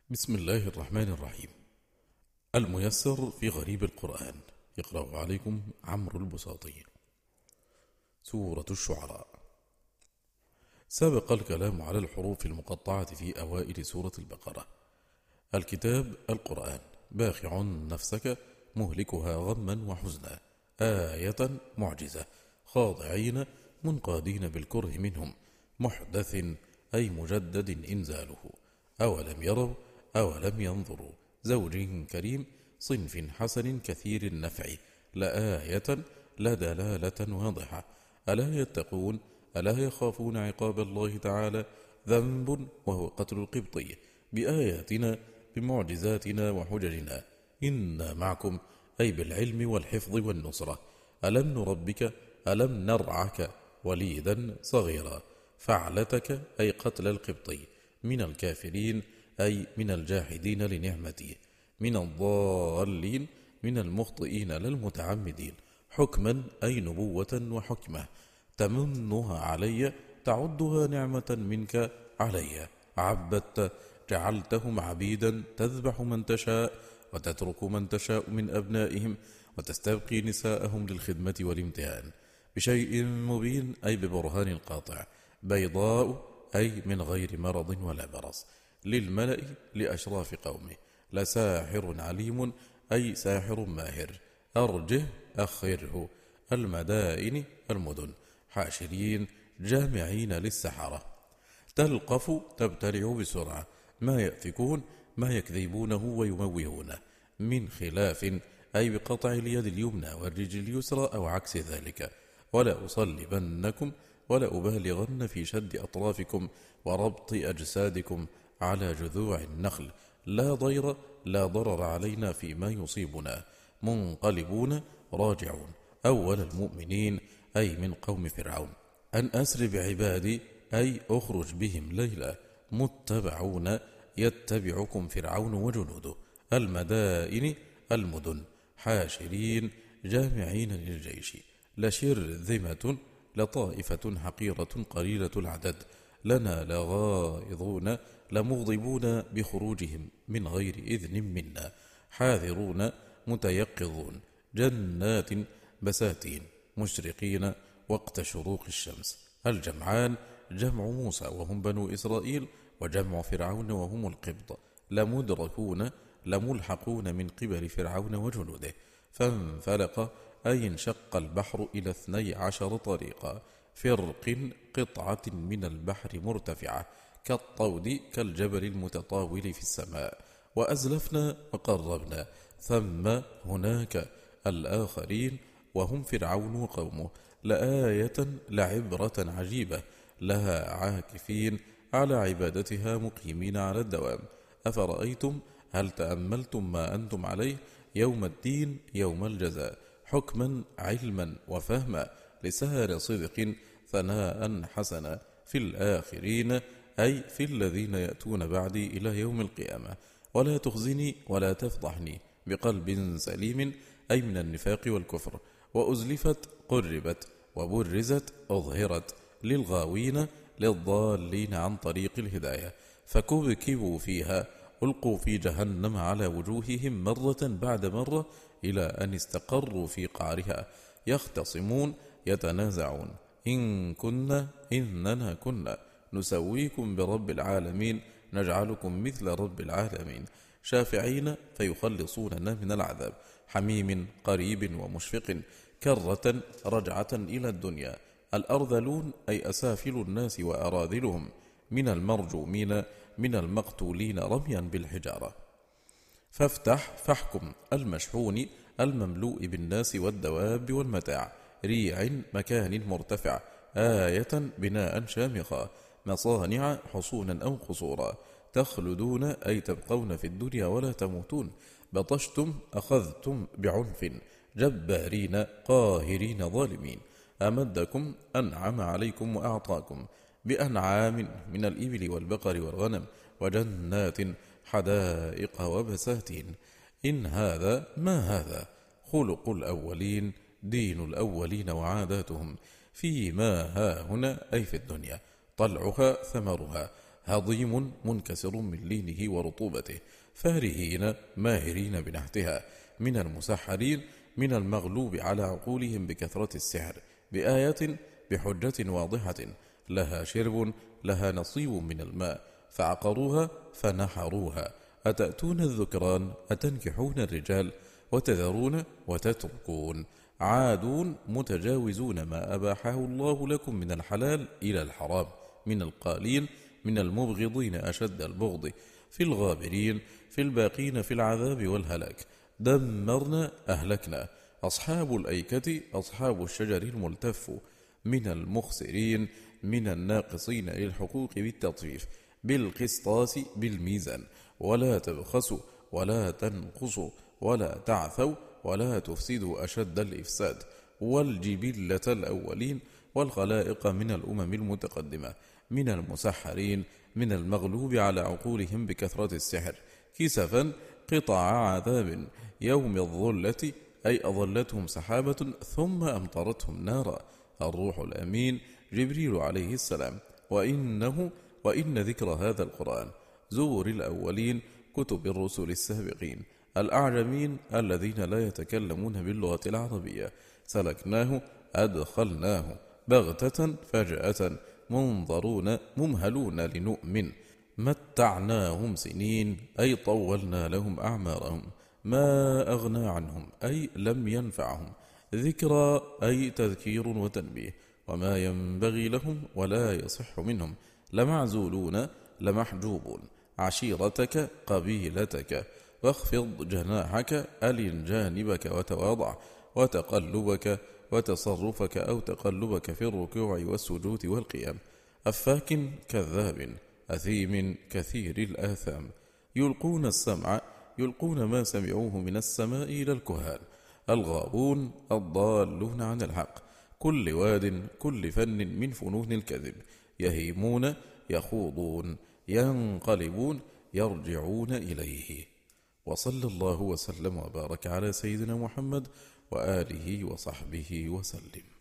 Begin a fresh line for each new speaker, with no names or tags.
بسم الله الرحمن الرحيم. الميسر في غريب القرآن، يقرأ عليكم عمرو البساطي. سورة الشعراء. سبق الكلام على الحروف المقطعة في أوائل سورة البقرة. الكتاب القرآن باخع نفسك مهلكها غما وحزنا، آية معجزة، خاضعين منقادين بالكره منهم، محدث أي مجدد إنزاله، أولم يروا أولم ينظروا، زوج كريم، صنف حسن كثير النفع، لآية لدلالة واضحة، ألا يتقون ألا يخافون عقاب الله تعالى، ذنب وهو قتل القبطي، بآياتنا بمعجزاتنا وحججنا، إنا معكم أي بالعلم والحفظ والنصرة، ألم نربك ألم نرعك وليدا صغيرا، فعلتك أي قتل القبطي، من الكافرين أي من الجاحدين لنعمته، من الضالين من المخطئين للمتعمدين، حكما أي نبوة وحكمة، تمنها علي تعدها نعمة منك علي، عبدت جعلتهم عبيدا، تذبح من تشاء وتترك من تشاء من أبنائهم، وتستبقي نساءهم للخدمة والامتهان، بشيء مبين أي ببرهان قاطع، بيضاء أي من غير مرض ولا برص، للملأ لأشراف قومه، لساحر عليم أي ساحر ماهر، أرجه أخره، المدائن المدن، حاشرين جامعين للسحرة، تلقف تبتلع بسرعة، ما يأفكون ما يكذبونه ويموهونه، من خلاف أي بقطع اليد اليمنى والرجل اليسرى أو عكس ذلك، ولا أصلبنكم ولا أبالغن في شد أطرافكم وربط أجسادكم على جذوع النخل، لا ضير لا ضرر علينا فيما يصيبنا، منقلبون راجعون، أول المؤمنين أي من قوم فرعون، أن أسر بعبادي أي أخرج بهم ليلا، متبعون يتبعكم فرعون وجنوده، المدائن المدن، حاشرين جامعين للجيش، لشرذمة لطائفة حقيرة قليلة العدد، لنا لغائظون لمغضبون بخروجهم من غير إذن منا، حاذرون متيقظون، جنات بساتين، مشرقين وقت شروق الشمس، الجمعان جمع موسى وهم بنو إسرائيل، وجمع فرعون وهم القبط، لمدركون لملحقون من قبل فرعون وجنوده، فانفلق أي انشق البحر إلى 12 طريقا، فرق قطعة من البحر مرتفعة، كالطود كالجبل المتطاول في السماء، وأزلفنا وقربنا، ثم هناك الآخرين وهم فرعون وقومه، لآية لعبرة عجيبة، لها عاكفين على عبادتها مقيمين على الدوام، أفرأيتم هل تأملتم ما أنتم عليه، يوم الدين يوم الجزاء، حكما علما وفهما، لسهر صدق ثناء حسنا، في الآخرين أي في الذين يأتون بعدي إلى يوم القيامة، ولا تخزني ولا تفضحني، بقلب سليم أي من النفاق والكفر، وأزلفت قربت، وبرزت أظهرت، للغاوين للضالين عن طريق الهداية، فكبكبوا فيها ألقوا في جهنم على وجوههم مرة بعد مرة إلى أن استقروا في قعرها، يختصمون يتنازعون، إننا كنا نسويكم برب العالمين، نجعلكم مثل رب العالمين، شافعين فيخلصوننا من العذاب، حميم قريب ومشفق، كرة رجعة إلى الدنيا، الأرذلون أي أسافل الناس وأراذلهم، من المرجومين من المقتولين رميا بالحجارة، فافتح فاحكم، المشحون المملوء بالناس والدواب والمتاع، ريع مكان مرتفع، آية بناء شامخا، مصانع حصونا أو قصورا، تخلدون أي تبقون في الدنيا ولا تموتون، بطشتم أخذتم بعنف، جبارين قاهرين ظالمين، أمدكم أنعم عليكم وأعطاكم بأنعام من الإبل والبقر والغنم، وجنات حدائق وبساتين، إن هذا ما هذا خلق الأولين، دين الأولين وعاداتهم، فيما ها هنا أي في الدنيا، طلعها ثمرها، هضيم منكسر من لينه ورطوبته، فارهين ماهرين بنحتها، من المسحرين، من المغلوب على عقولهم بكثرة السحر، بآية بحجة واضحة، لها شرب، لها نصيب من الماء، فعقروها فنحروها. أتأتون الذكران، أتنكحون الرجال، وتذرون وتتركون، عادون متجاوزون ما أباحه الله لكم من الحلال إلى الحرام، من القالين، من المبغضين أشد البغض، في الغابرين، في الباقين في العذاب والهلاك. دمرنا أهلكنا، أصحاب الأيكة أصحاب الشجر الملتف، من المخسرين، من الناقصين للحقوق بالتطفيف، بالقسطاس بالميزان، ولا تبخسوا ولا تنقصوا ولا تعثوا ولا تفسدوا أشد الإفساد، والجبلة الأولين والخلائق من الأمم المتقدمة، من المسحرين، من المغلوب على عقولهم بكثرة السحر، كسفا قطع عذاب يوم الظلة، أي أظلتهم سحابة ثم أمطرتهم نارا، الروح الأمين جبريل عليه السلام. وإن ذكر هذا القرآن زور الأولين، كتب الرسل السابقين، الأعجمين الذين لا يتكلمون باللغة العربية، سلكناه أدخلناه بغتة فجأة، منظرون ممهلون لنؤمن، متعناهم سنين، أي طولنا لهم أعمارهم، ما أغنى عنهم، أي لم ينفعهم، ذكرى أي تذكير وتنبيه، وما ينبغي لهم ولا يصح منهم، لمعزولون لمحجوبون، عشيرتك قبيلتك، واخفض جناحك، ألن جانبك وتواضع، وتقلبك وتصرفك أو تقلبك في الركوع والسجود والقيام، أفاك كذاب، أثيم كثير الآثام، يلقون السمع، يلقون ما سمعوه من السماء إلى الكهان، الغابون الضالون عن الحق، كل واد، كل فن من فنون الكذب، يهيمون يخوضون ينقلبون يرجعون إليه. وصلى الله وسلم وبارك على سيدنا محمد وآله وصحبه وسلم.